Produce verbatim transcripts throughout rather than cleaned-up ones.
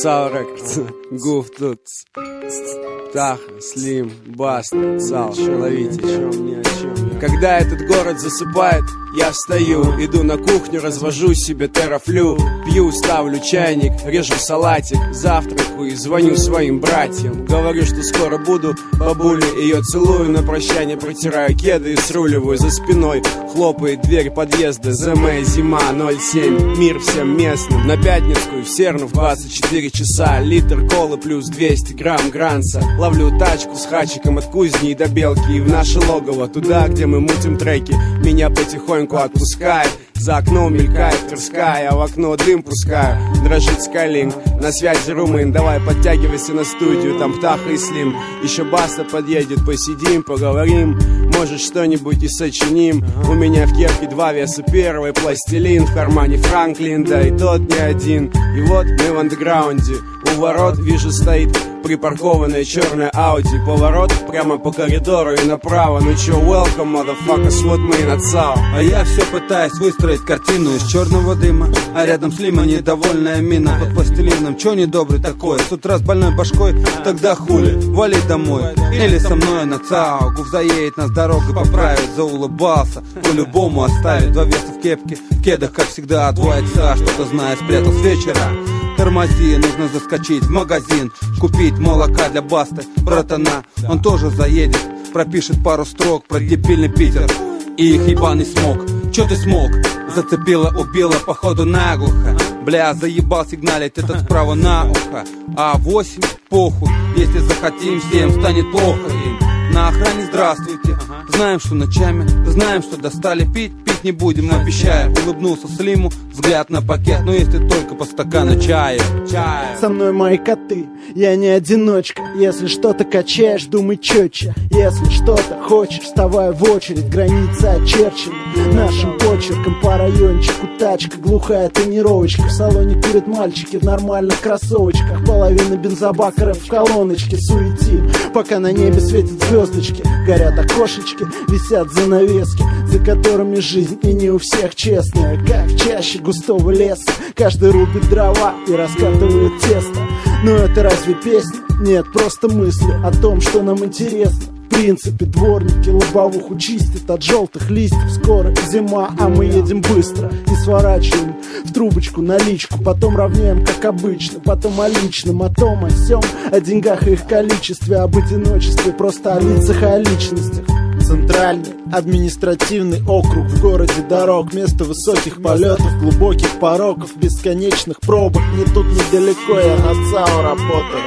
Цао Рекордс, Гуф тут, Птаха, Слим, Баста, Цао, ловите, чем ни о чем. Когда этот город засыпает, я встаю, иду на кухню, развожу себе терафлю, пью, ставлю чайник, режу салатик, завтракаю и звоню своим братьям. Говорю, что скоро буду, бабуле ее целую, на прощание протираю кеды и сруливаю за спиной. Хлопает дверь подъезда, ЗМ, зима, ноль семь, мир всем местным. На Пятницкую в Серну в двадцать четыре часа, литр колы плюс двести грамм гранца. Ловлю тачку с хачиком от кузни до Белки и в наше логово, туда, где мы мутим треки. Меня потихоньку отпускает, за окном мелькает Тверская, а в окно дым пускаю. Дрожит Скайлинг, на связи румын, давай подтягивайся на студию, там Птаха и Слим. Еще Баста подъедет, посидим, поговорим, может что-нибудь и сочиним. У меня в кепке два веса, первый пластилин, в кармане Франклин, да и тот не один. И вот мы в андеграунде, у ворот вижу стоит припаркованная черная Ауди. Поворот прямо по коридору и направо. Ну чё, welcome, motherfuckers, вот мы и на ЦАО. А я все пытаюсь выстроить картину из черного дыма, а рядом Слима недовольная мина. Под пластилином, чё недобрый такой? С утра с больной башкой, тогда хули, вали домой. Или со мной на ЦАО. Гуф заедет нас дорогой поправит, заулыбался, по-любому оставит. Два веса в кепке, в кедах, как всегда, два яйца, что-то знает, спрятал с вечера. Тормози, нужно заскочить в магазин, купить молока для Басты, братана. Он тоже заедет, пропишет пару строк про дебильный Питер и их ебаный смог. Чё ты смог? Зацепила, убила, походу наглухо. Бля, заебал сигналить этот справа на ухо. А восемь, похуй, если захотим, всем станет плохо им. На охране здравствуйте, знаем, что ночами, знаем, что достали пить, пить не будем, обещаю. Улыбнулся Слиму, взгляд на пакет, но если только по стакану чая. чая. Со мной мои коты, я не одиночка. Если что-то качаешь, думай четче. Если что-то хочешь, вставай в очередь. Границы очерчены нашим почерком. По райончику тачка, глухая тонировочка. В салоне курят мальчики в нормальных кроссовочках. Половина бензобакеров в колоночке суетим, пока на небе светят звездочки. Горят окошечки, висят занавески, за которыми жизнь и не у всех честная. Как в чаще густого леса каждый рубит дрова и раскатывает тесто. Но это разве песня? Нет, просто мысли о том, что нам интересно. В принципе, дворники лобовуху чистят от желтых листьев. Скоро зима, а мы едем быстро и сворачиваем в трубочку наличку. Потом равняем, как обычно, потом о личном, о том, о сём, о деньгах и их количестве, об одиночестве, просто о лицах и о личностях. Центральный административный округ, в городе дорог, место высоких полетов, глубоких пороков, бесконечных пробок. Не тут недалеко, я на ЦАО работаю.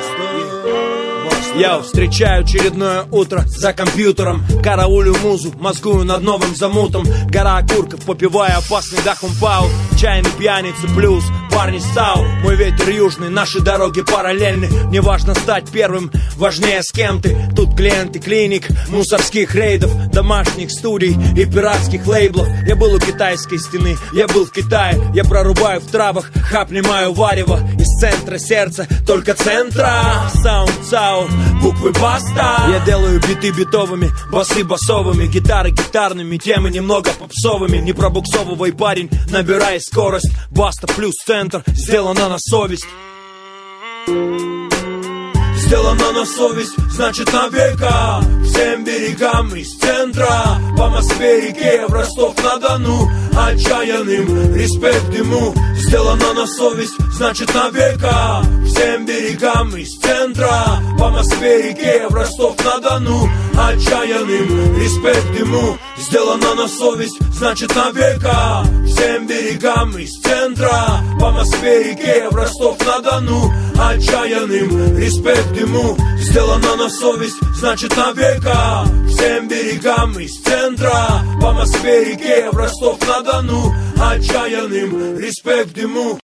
Я встречаю очередное утро за компьютером, караулю музу, мозгую над новым замутом. Гора окурков, попивая опасный дахумпау. Чайный пьяница плюс парни стау. Мой ветер южный, наши дороги параллельны. Не важно стать первым, важнее с кем ты. Тут клиенты клиник, мусорских рейдов, домашних студий и пиратских лейблов. Я был у китайской стены, я был в Китае. Я прорубаю в травах, хапнимаю варево. Из центра сердца, только центра. Саунд ЦАО, буквы Баста. Я делаю биты битовыми, басы басовыми, гитары гитарными, темы немного попсовыми. Не пробуксовывай, парень, набирай скорость. Баста плюс центр, сделано на совесть. Сделано на совесть, значит на века. Всем берегам из центра, по Москве, реке, в Ростов-на-Дону. Отчаянным респект ему. Сделано на совесть, значит на века. Всем берегам из центра, по Москве, реке, в Ростов-на-Дону. Отчаянным респект ему. Сделано на совесть, значит на века. Всем берегам из центра, по Москве, реке, в Ростов-на-Дону. Отчаянным респект ему. Сделано на совесть, значит на века. Всем берегам из центра, по Москве, реке, в Ростов-на-Дону. Отчаянным респект ему.